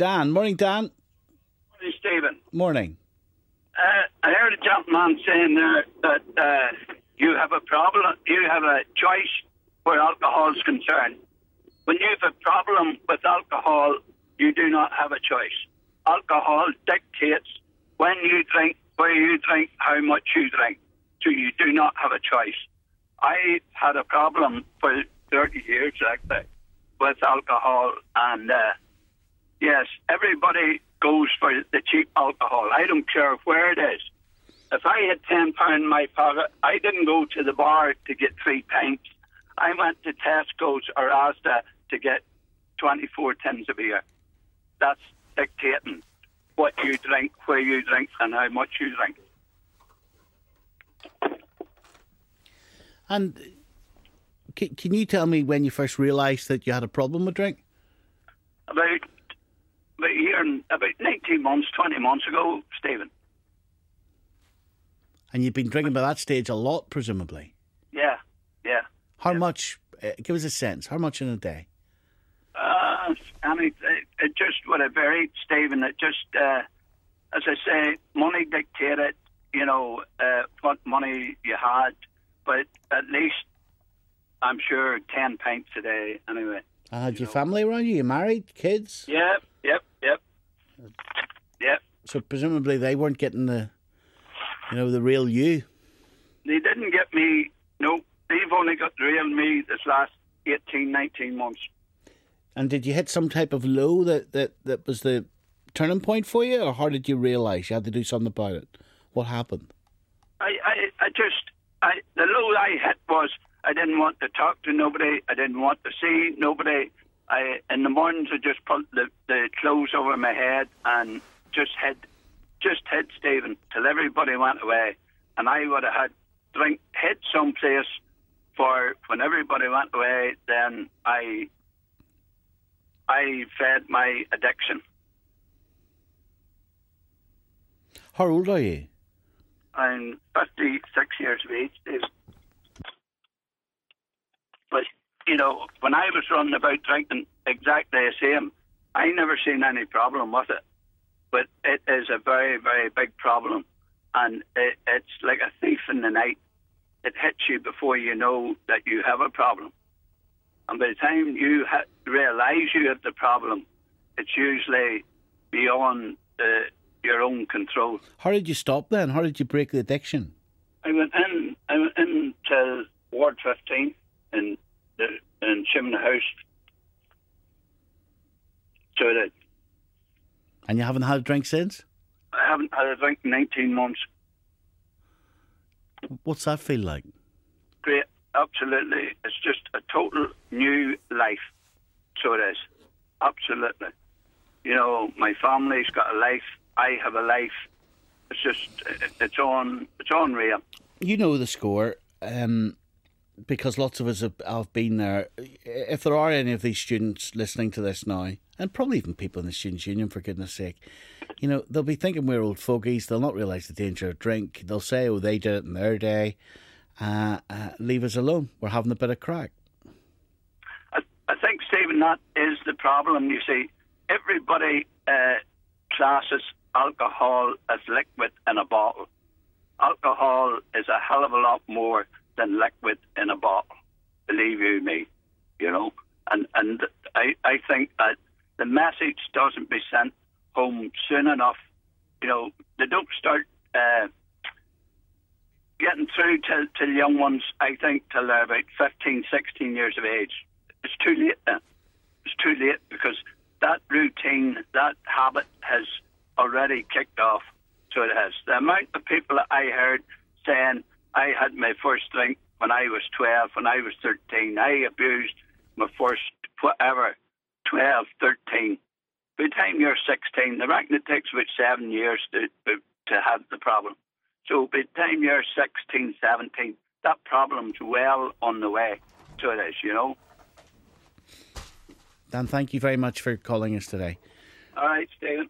Dan. Morning, Dan. Hey, Stephen. Morning. I heard a gentleman saying there that you have a problem, you have a choice where alcohol is concerned. When you have a problem with alcohol, you do not have a choice. Alcohol dictates when you drink, where you drink, how much you drink. So you do not have a choice. I had a problem for 30 years, actually, with alcohol. And, yes, everybody goes for the cheap alcohol. I don't care where it is. If I had £10 in my pocket, I didn't go to the bar to get 3 pints. I went to Tesco's or Asda to get 24 tins of beer. That's dictating what you drink, where you drink, and how much you drink. And can you tell me when you first realised that you had a problem with drink? About 19 months, 20 months ago, Stephen. And you've been drinking by that stage a lot, presumably? Yeah. How much? Give us a sense. How much in a day? It just would have varied, Stephen. It just, as I say, money dictated, what money you had. But at least, I'm sure, 10 pints a day, anyway. Had your family around you? You married? Kids? Yep. So presumably they weren't getting the real you? They didn't get me, no. They've only got the real me this last 18, 19 months. And did you hit some type of low that was the turning point for you, or how did you realise you had to do something about it? What happened? The low I hit was I didn't want to talk to nobody. I didn't want to see nobody. In the mornings I just put the clothes over my head and just hid, Stephen, till everybody went away. And I would have had hid someplace for when everybody went away. Then I fed my addiction. How old are you? I'm 56 years of age, Steve. But, when I was running about drinking exactly the same, I never seen any problem with it. But it is a very, very big problem. And it's like a thief in the night. It hits you before you know that you have a problem. And by the time you realise you have the problem, it's usually beyond your own control. How did you stop then? How did you break the addiction? I went in to Ward 15 in Shimna House. So I did. And you haven't had a drink since? I haven't had a drink in 19 months. What's that feel like? Great, absolutely. It's just a total new life. So it is. Absolutely. My family's got a life. I have a life. It's just, it's unreal. You know the score, because lots of us have been there. If there are any of these students listening to this now, and probably even people in the Students' Union, for goodness sake, they'll be thinking we're old fogies. They'll not realise the danger of drink. They'll say, oh, they did it in their day. Leave us alone. We're having a bit of crack. I think, Stephen, that is the problem. You see, everybody classes alcohol as liquid in a bottle. Alcohol is a hell of a lot more than liquid in a bottle. Believe you me, And I think that the message doesn't be sent home soon enough. They don't start getting through to young ones, I think, till they're about 15, 16 years of age. It's too late then. It's too late because that routine, that habit has already kicked off. So it has. The amount of people that I heard saying, I had my first drink when I was 12, when I was 13. I abused my first, 12, 13. By the time you're 16, I reckon it takes about 7 years to have the problem. So by the time you're 16, 17, that problem's well on the way. So it is, Dan, thank you very much for calling us today. All right, Stephen.